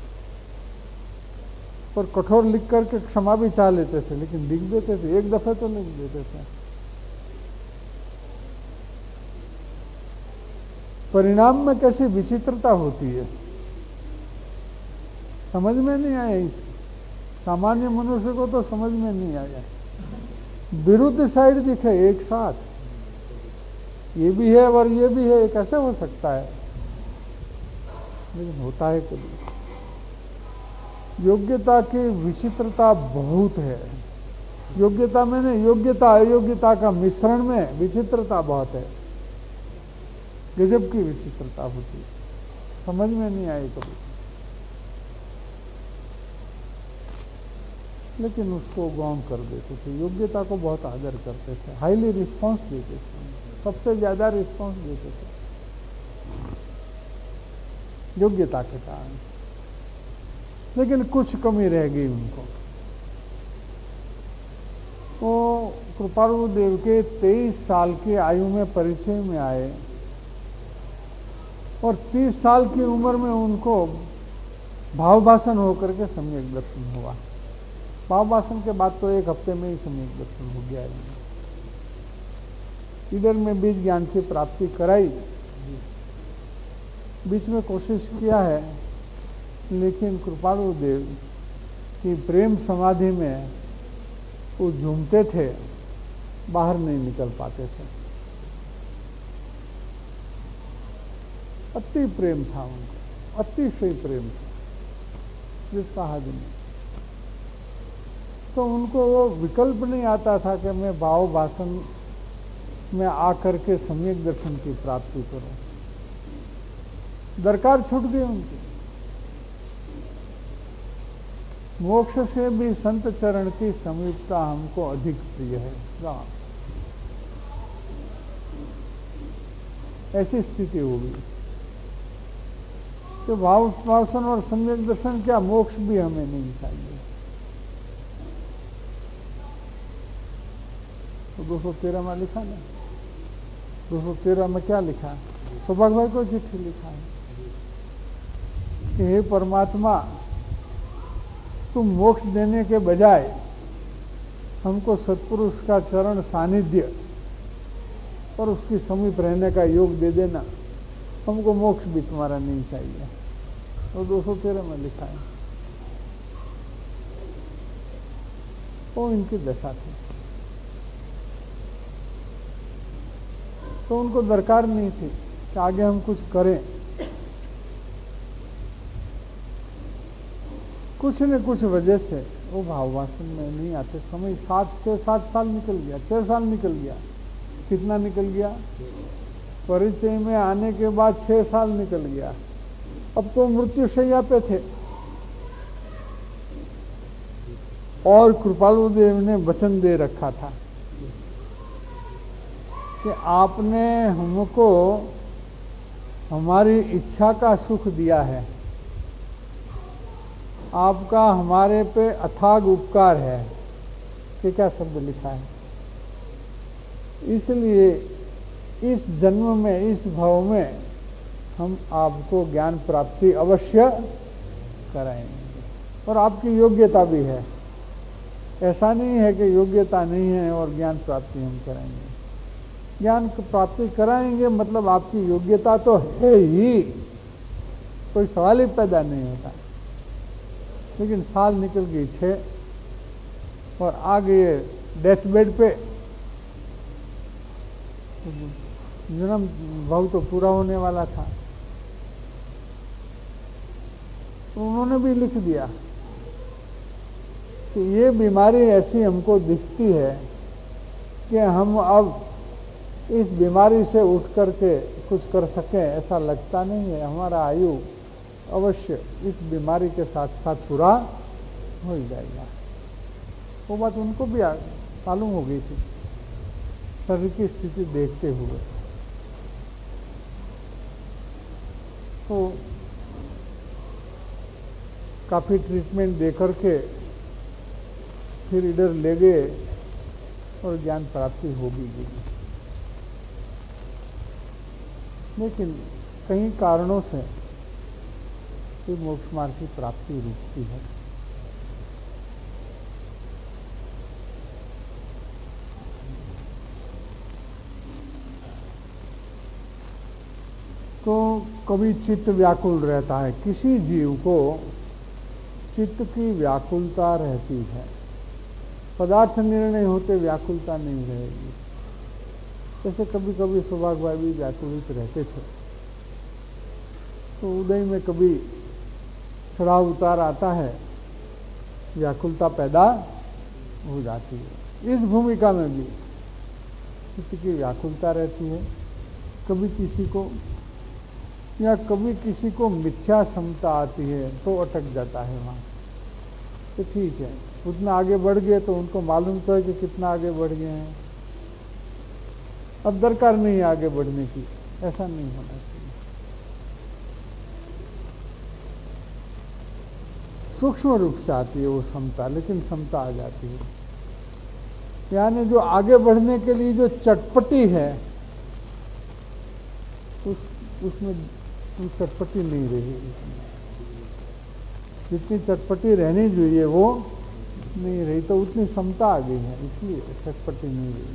और कठोर लिख करके क्षमा भी चाह लेते थे, लेकिन लिख देते थे, एक दफे तो लिख देते थे। परिणाम में कैसी विचित्रता होती है, समझ में नहीं आया। इस सामान्य मनुष्य को तो समझ में नहीं आया। विरुद्ध साइड दिखे एक साथ, ये भी है और ये भी है, कैसे हो सकता है? लेकिन होता है कभी। योग्यता की विचित्रता बहुत है। योग्यता में नहीं, योग्यता अयोग्यता का मिश्रण में विचित्रता बहुत है, गजब की विचित्रता होती है, समझ में नहीं आई कभी। लेकिन उसको गौण कर देते थे, योग्यता को बहुत आदर करते थे, हाईली रिस्पॉन्स देते थे, सबसे ज्यादा रिस्पॉन्स देते थे योग्यता के कारण। लेकिन कुछ कमी रह गई उनको। वो कृपालु देव के 23 साल की आयु में परिचय में आए और 30 साल की उम्र में उनको भावभाषण होकर के सम्यक दर्शन हुआ। भाव वासन के बाद तो 1 हफ्ते में ही सम्यक दर्शन हो गया है। इधर में बीज ज्ञान की प्राप्ति कराई, बीच में कोशिश किया है, लेकिन कृपालु देव की प्रेम समाधि में वो झूमते थे, बाहर नहीं निकल पाते थे। अति प्रेम था उनको, अतिशय प्रेम था जिसका हद नहीं। तो उनको वो विकल्प नहीं आता था कि मैं भाव भाषण में आकर के सम्यक दर्शन की प्राप्ति करूं। दरकार छूट गई उनकी। मोक्ष से भी संत चरण की समीपता हमको अधिक प्रिय है। ऐसी स्थिति होगी तो भाव वासन और सम्यक दर्शन क्या, मोक्ष भी हमें नहीं चाहिए। तो 213 में लिखा ना, 213 में क्या लिखा, सौभाग्य भाई को चिट्ठी लिखा है कि हे परमात्मा, तुम मोक्ष देने के बजाय हमको सत्पुरुष का चरण सानिध्य और उसकी समीप रहने का योग दे देना, हमको मोक्ष भी तुम्हारा नहीं चाहिए। और 213 में लिखा है। वो इनकी दशा थी। तो उनको दरकार नहीं थी कि आगे हम कुछ करें। कुछ न कुछ वजह से वो भाववासन में नहीं आते। समय 7 साल निकल गया, 6 साल निकल गया। कितना निकल गया? परिचय में आने के बाद 6 साल निकल गया। अब तो मृत्युशैया पे थे और कृपालु देव ने वचन दे रखा था कि आपने हमको हमारी इच्छा का सुख दिया है, आपका हमारे पे अथाग उपकार है। कि क्या शब्द लिखा है? इसलिए इस जन्म में, इस भव में हम आपको ज्ञान प्राप्ति अवश्य कराएंगे और आपकी योग्यता भी है। ऐसा नहीं है कि योग्यता नहीं है और ज्ञान प्राप्ति हम कराएंगे। ज्ञान प्राप्ति कराएंगे मतलब आपकी योग्यता तो है ही, कोई सवाल ही पैदा नहीं होता। लेकिन साल निकल गई 6 और आ गए डेथ बेड पे। जन्म भाव तो पूरा होने वाला था। तो उन्होंने भी लिख दिया कि ये बीमारी ऐसी हमको दिखती है कि हम अब इस बीमारी से उठ करके कुछ कर सकें ऐसा लगता नहीं है। हमारा आयु अवश्य इस बीमारी के साथ साथ पूरा हो ही जाएगा। वो बात उनको भी मालूम हो गई थी शरीर की स्थिति देखते हुए। तो काफी ट्रीटमेंट देकर के फिर इधर ले गए और ज्ञान प्राप्ति हो भी गई। लेकिन कई कारणों से मोक्ष मार्ग की प्राप्ति रुकती है। तो कभी चित्त व्याकुल रहता है। किसी जीव को चित्त की व्याकुलता रहती है। पदार्थ निर्णय होते व्याकुलता नहीं रहेगी। जैसे कभी कभी सौभाग्य भाई भी व्याकुलित रहते थे। तो उदय में कभी चढ़ाव उतार आता है, व्याकुलता पैदा हो जाती है। इस भूमिका में भी चित्त की व्याकुलता रहती है। कभी किसी को या कभी किसी को मिथ्या समता आती है तो अटक जाता है वहाँ। तो ठीक है, उतना आगे बढ़ गए तो उनको मालूम तो है कि कितना आगे बढ़ गए हैं, अब दरकार नहीं है आगे बढ़ने की। ऐसा नहीं होना चाहिए। सूक्ष्म रूप से आती है वो समता, लेकिन समता आ जाती है। यानी जो आगे बढ़ने के लिए जो चटपटी है उसमें चटपटी नहीं रही। जितनी चटपटी रहनी चाहिए वो नहीं रही, तो उतनी समता आ गई है, इसलिए चटपटी नहीं रही।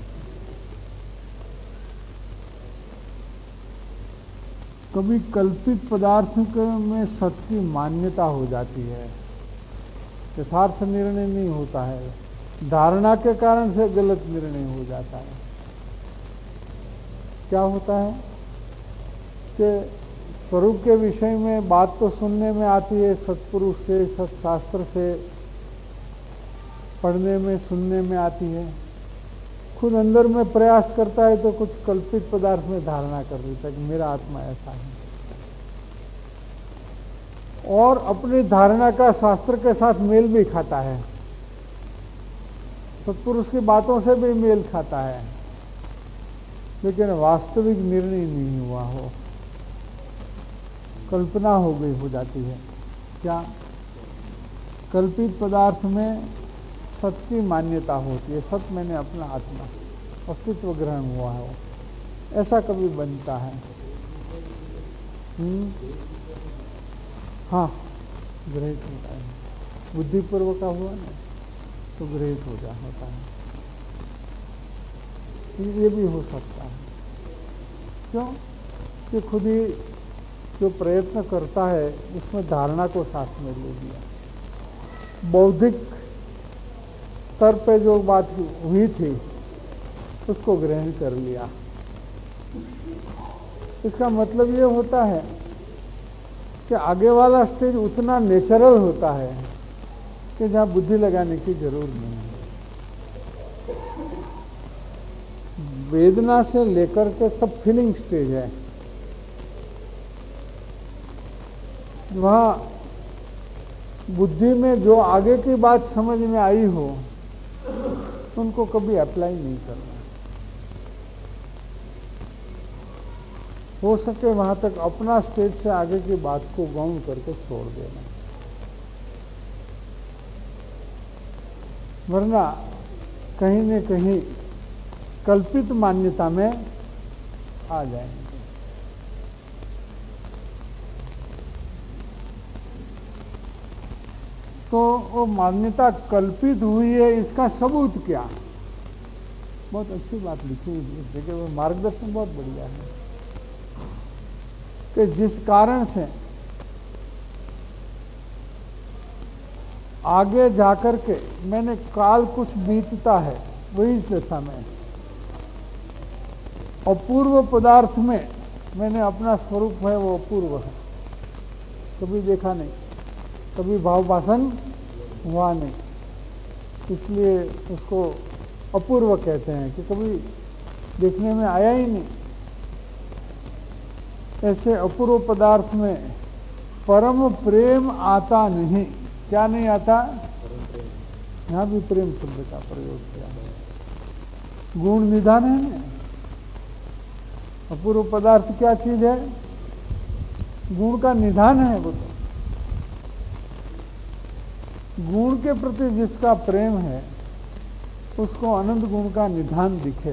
कभी कल्पित पदार्थ में सत्य की मान्यता हो जाती है, यथार्थ निर्णय नहीं होता है, धारणा के कारण से गलत निर्णय हो जाता है। क्या होता है कि स्वरूप के विषय में बात तो सुनने में आती है, सत्पुरुष से, सत्शास्त्र से पढ़ने में, सुनने में आती है, खुद अंदर में प्रयास करता है तो कुछ कल्पित पदार्थ में धारणा कर लेता है कि मेरा आत्मा ऐसा है, और अपनी धारणा का शास्त्र के साथ मेल भी खाता है, सत्पुरुष की बातों से भी मेल खाता है, लेकिन वास्तविक निर्णय नहीं हुआ हो, कल्पना हो गई हो जाती है। क्या कल्पित पदार्थ में सत्य की मान्यता होती है, सत्य मैंने अपना आत्मा अस्तित्व ग्रहण हुआ हो, ऐसा कभी बनता है। हाँ, ग्रहित होता है, बुद्धिपूर्वक का हुआ ना तो ग्रहित होता है, ये भी हो सकता है। क्यों कि खुद ही जो प्रयत्न करता है उसमें धारणा को साथ में ले लिया, बौद्धिक स्तर पे जो बात हुई थी उसको ग्रहण कर लिया। इसका मतलब ये होता है कि आगे वाला स्टेज उतना नेचुरल होता है कि जहां बुद्धि लगाने की जरूर नहीं है। वेदना से लेकर के सब फीलिंग स्टेज है, वहां बुद्धि में जो आगे की बात समझ में आई हो उनको कभी अप्लाई नहीं करना, हो सके वहां तक अपना स्टेज से आगे की बात को गौण करके छोड़ देना, वरना कहीं न कहीं कल्पित मान्यता में आ जाएंगे। तो वो मान्यता कल्पित हुई है, इसका सबूत क्या? बहुत अच्छी बात लिखी हुई इस जगह, वो मार्गदर्शन बहुत बढ़िया है कि जिस कारण से आगे जाकर के मैंने काल कुछ बीतता है वही इस दशा में, अपूर्व पदार्थ में मैंने अपना स्वरूप है वो अपूर्व है, कभी देखा नहीं, कभी भाव भाषण हुआ नहीं, इसलिए उसको अपूर्व कहते हैं कि कभी देखने में आया ही नहीं। ऐसे अपूर्व पदार्थ में परम प्रेम आता नहीं। क्या नहीं आता? यहां भी प्रेम शब्द का प्रयोग किया है। गुण निधान है ना, अपूर्व पदार्थ क्या चीज है? गुण का निधान है। वो तो गुण के प्रति जिसका प्रेम है उसको अनंत गुण का निधान दिखे,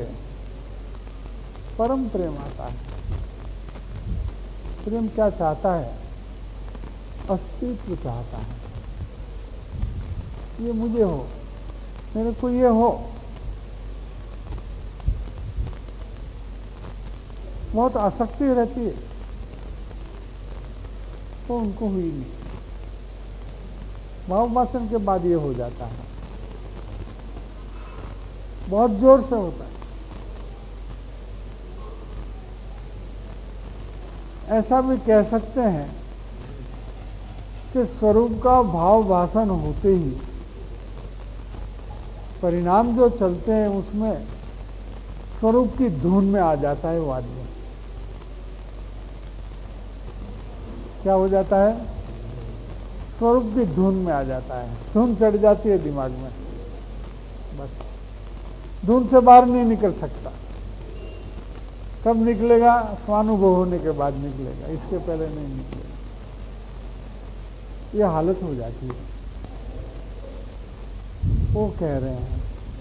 परम प्रेम आता है। प्रेम क्या चाहता है? अस्तित्व चाहता है, ये मुझे हो, मेरे को ये हो। बहुत आसक्ति रहती है, तो उनको हुई नहीं। भाव वासन के बाद ये हो जाता है, बहुत जोर से होता है। ऐसा भी कह सकते हैं कि स्वरूप का भाव भाषण होते ही परिणाम जो चलते हैं उसमें स्वरूप की धुन में आ जाता है वो आदमी। क्या हो जाता है? स्वरूप की धुन में आ जाता है, धुन चढ़ जाती है दिमाग में, बस धुन से बाहर नहीं निकल सकता। कब निकलेगा? स्वानुभव होने के बाद निकलेगा, इसके पहले नहीं निकलेगा। यह हालत हो जाती है। वो कह रहे हैं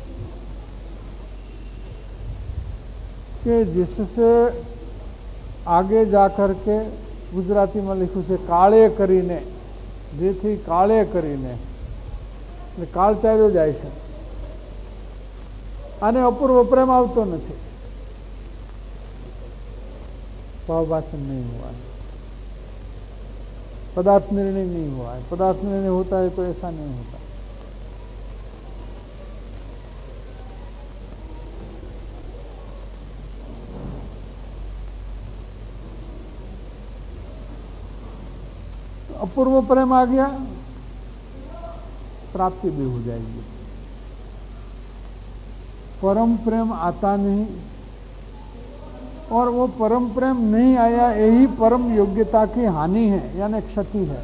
कि जिससे आगे जाकर के गुजराती में लिखू से काले करीने, जेथी काले करीने, કાળ ચાલ્યો જાય છે. આને અપૂર્વ પ્રેમ આવતો નથી. भावभाषण नहीं हुआ है, पदार्थ निर्णय नहीं हुआ है. पदार्थ निर्णय होता है तो ऐसा नहीं होता. अपूर्व प्रेम आ गया, प्राप्ति भी हो जाएगी. परम प्रेम आता नहीं, और वो परम प्रेम नहीं आया, यही परम योग्यता की हानि है, यानी क्षति है.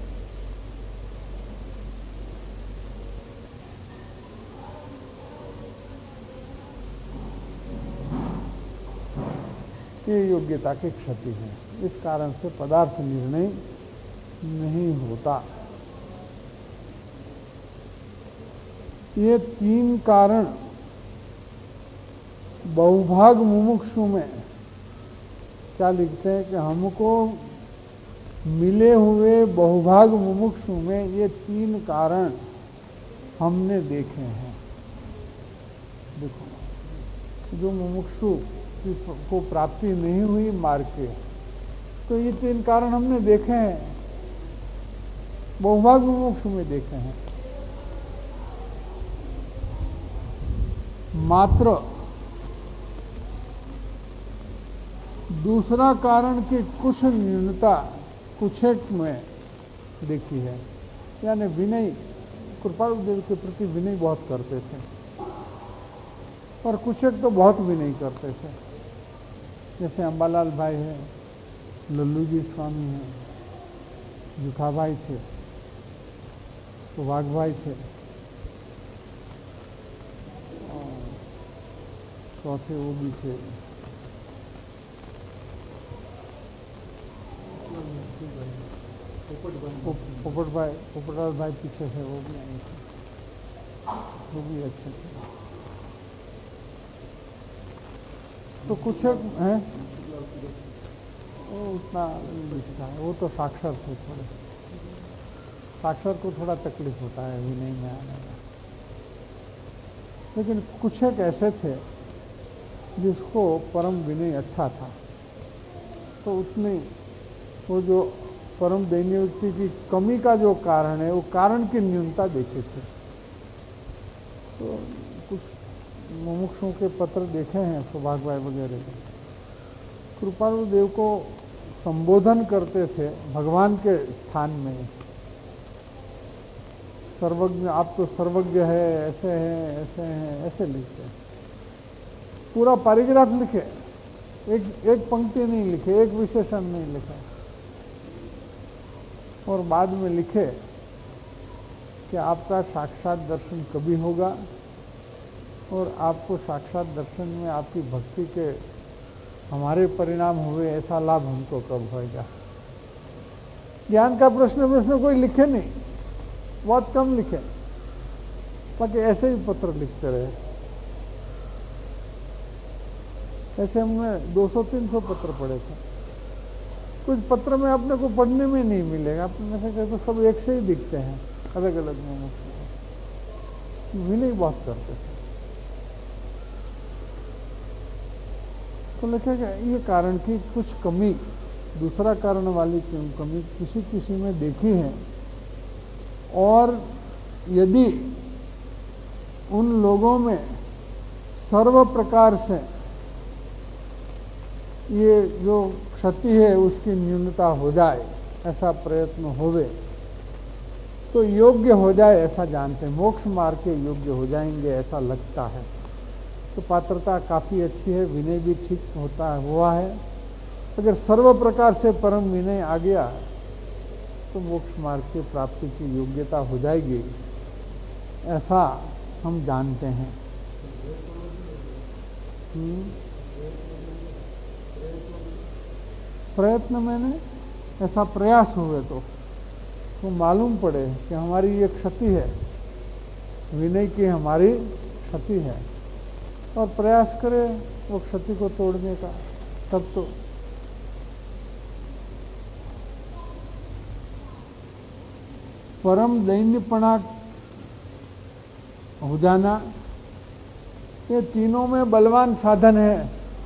ये योग्यता की क्षति है. इस कारण से पदार्थ निर्णय नहीं होता. ये 3 कारण बहुभाग मुमुक्षु में क्या लिखते हैं कि हमको मिले हुए बहुभाग मुमुक्षु में ये 3 कारण हमने देखे हैं. देखो, जो मुमुक्षु को प्राप्ति नहीं हुई मार्ग के, तो ये 3 कारण हमने देखे हैं, बहुभाग मुमुक्षु में देखे हैं. मात्र दूसरा कारण की कुछ न्यूनता कुछेक में देखी है. यानी विनय, कृपालु देव के प्रति विनय बहुत करते थे, और कुछेक तो बहुत विनय करते थे. जैसे अंबालाल भाई है, लल्लू जी स्वामी हैं, जुखा भाई थे, सुभाग भाई थे, चौथे वो भी थे, पोपटलाल भाई पीछे थे, वो भी आए थे, वो भी अच्छे थे. तो कुछ है वो उतना लिखता है, वो तो साक्षर थे. थोड़े साक्षर को थोड़ा तकलीफ होता है विनय में आने में. लेकिन कुछ एक ऐसे थे जिसको परम विनय अच्छा था, तो उतने वो जो परम दैन्य व्यक्ति की कमी का जो कारण है, वो कारण की न्यूनता देखे थे. तो कुछ मुमुक्षुओं के पत्र देखे हैं, सौभाग्य भाई वगैरह के. कृपालु देव को संबोधन करते थे भगवान के स्थान में. सर्वज्ञ, आप तो सर्वज्ञ है, ऐसे हैं, ऐसे हैं, ऐसे लिखते हैं. पूरा पैराग्राफ लिखे, एक पंक्ति नहीं लिखे, एक विशेषण नहीं लिखा, और बाद में लिखे कि आपका साक्षात दर्शन कभी होगा, और आपको साक्षात दर्शन में आपकी भक्ति के हमारे परिणाम हुए, ऐसा लाभ हमको कब होगा. ज्ञान का प्रश्न कोई लिखे नहीं, बहुत कम लिखे, बाकी ऐसे ही पत्र लिखते रहे. ऐसे हमने 200-300 पत्र पढ़े थे. कुछ पत्र में अपने को पढ़ने में नहीं मिलेगा, अपने से कहते तो सब एक से ही दिखते हैं, अलग अलग में. विनय बहुत करते थे. तो लिखेगा ये कारण की कुछ कमी, दूसरा कारण वाली कमी किसी किसी में देखी है, और यदि उन लोगों में सर्व प्रकार से ये जो क्षति है उसकी न्यूनता हो जाए, ऐसा प्रयत्न होवे, तो योग्य हो जाए ऐसा जानते हैं, मोक्ष मार्ग के योग्य हो जाएंगे ऐसा लगता है. तो पात्रता काफ़ी अच्छी है, विनय भी ठीक होता हुआ है. अगर सर्व प्रकार से परम विनय आ गया तो मोक्ष मार्ग की प्राप्ति की योग्यता हो जाएगी, ऐसा हम जानते हैं. प्रयत्न मैंने ऐसा प्रयास हुए तो मालूम पड़े कि हमारी ये क्षति है, विनय की हमारी क्षति है, और प्रयास करे वो क्षति को तोड़ने का, तब तो परम दैन्यपना हो जाना, ये तीनों में बलवान साधन है।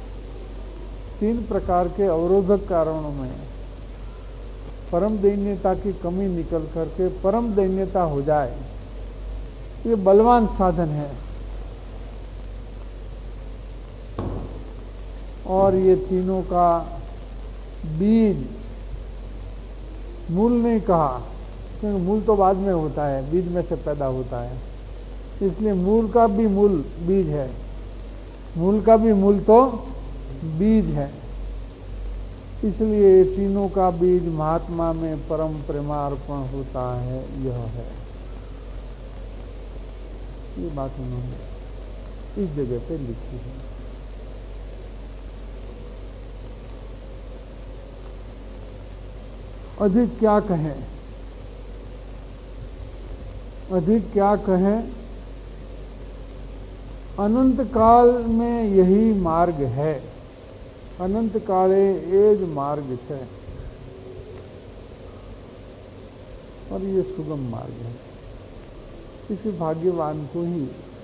3 प्रकार के अवरोधक कारणों में परम दैन्यता की कमी निकल करके परम दैन्यता हो जाए, ये बलवान साधन है। और ये तीनों का बीज, मूल नहीं कहा क्योंकि मूल तो बाद में होता है, बीज में से पैदा होता है, इसलिए मूल का भी मूल बीज है, मूल का भी मूल तो बीज है। इसलिए तीनों का बीज महात्मा में परम प्रेमार्पण होता है, यह है। ये बात उन्होंने इस जगह पे लिखी है। अधिक क्या कहें, अधिक क्या कहें, अनंत काल में यही मार्ग है। अनंत काले एज मार्ग है और ये सुगम मार्ग है। किसी भाग्यवान को ही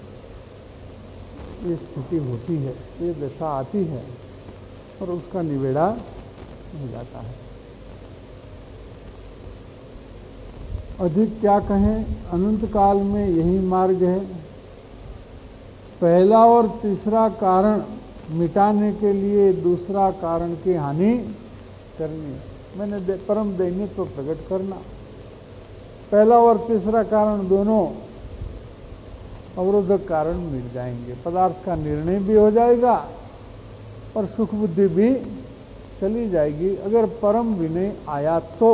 ये स्थिति होती है, ये दशा आती है और उसका निवेड़ा हो जाता है। अधिक क्या कहें, अनंत काल में यही मार्ग है। पहला और तीसरा कारण मिटाने के लिए दूसरा कारण की हानि करनी, मैंने परम दैन्यत्व प्रकट करना। पहला और तीसरा कारण दोनों अवरोधक कारण मिट जाएंगे, पदार्थ का निर्णय भी हो जाएगा और सुख बुद्धि भी चली जाएगी, अगर परम विनय आया तो।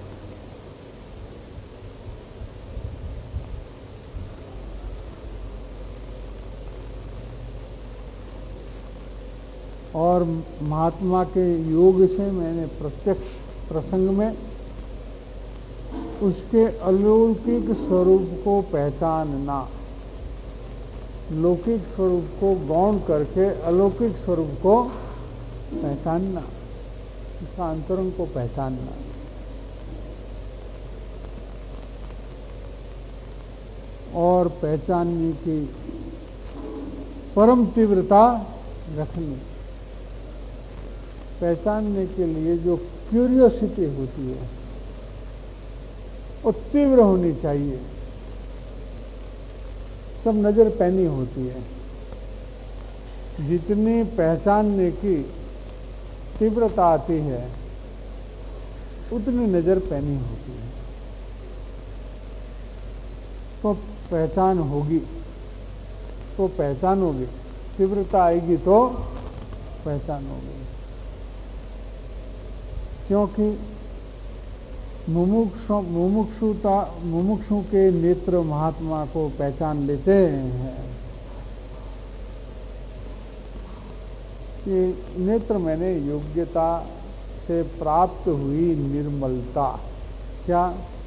और महात्मा के योग से मैंने प्रत्यक्ष प्रसंग में उसके अलौकिक स्वरूप को पहचानना, लौकिक स्वरूप को गौण करके अलौकिक स्वरूप को पहचानना, उसका अंतरंग को पहचानना। और पहचानने की परम तीव्रता रखनी। पहचानने के लिए जो क्यूरियोसिटी होती है वो तीव्र होनी चाहिए, सब नजर पैनी होती है। जितनी पहचानने की तीव्रता आती है उतनी नजर पैनी होती है, तो पहचान होगी तो पहचानोगे, तीव्रता आएगी तो पहचानोगे। क्योंकि मुमुक्षु के नेत्र महात्मा को पहचान लेते हैं कि नेत्र मैंने योग्यता से प्राप्त हुई निर्मलता। क्या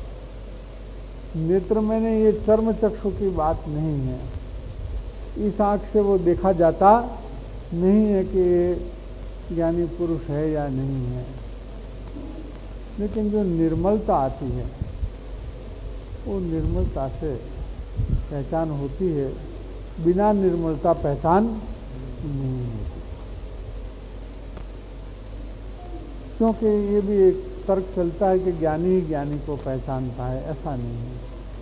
नेत्र मैंने ये चर्म चक्षु की बात नहीं है, इस आंख से वो देखा जाता नहीं है कि ये ज्ञानी पुरुष है या नहीं है, लेकिन जो निर्मलता आती है वो निर्मलता से पहचान होती है, बिना निर्मलता पहचान नहीं होती। क्योंकि ये भी एक तर्क चलता है कि ज्ञानी ही ज्ञानी को पहचानता है, ऐसा नहीं है।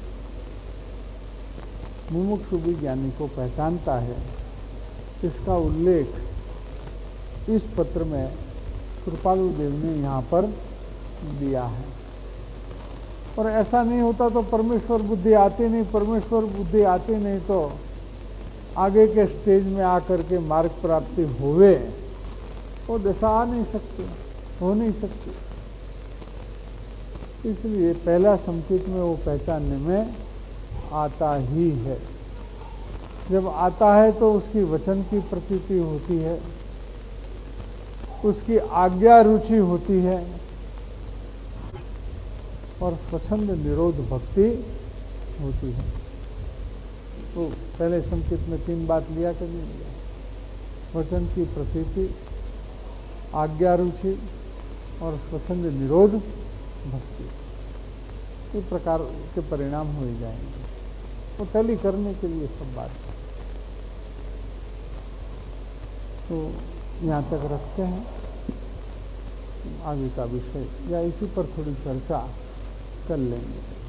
मुमुक्षु भी ज्ञानी को पहचानता है। इसका उल्लेख इस पत्र में कृपालु देव ने यहाँ पर दिया है। और ऐसा नहीं होता तो परमेश्वर बुद्धि आती नहीं, परमेश्वर बुद्धि आती नहीं तो आगे के स्टेज में आकर के मार्ग प्राप्ति होवे वो दशा आ नहीं सकती, हो नहीं सकती। इसलिए पहला संकेत में वो पहचानने में आता ही है। जब आता है तो उसकी वचन की प्रतीति होती है, उसकी आज्ञा रुचि होती है और स्वच्छंद निरोध भक्ति होती है। तो पहले संकेत में 3 बात लिया कि नहीं लिया? वचन की प्रतीति, आज्ञा रुचि और स्वच्छंद निरोध भक्ति, इस प्रकार के परिणाम हो जाएंगे। वो टैली करने के लिए सब बात है। तो यहाँ तक रखते हैं, आगे का विषय या इसी पर थोड़ी चर्चा कर लेंगे।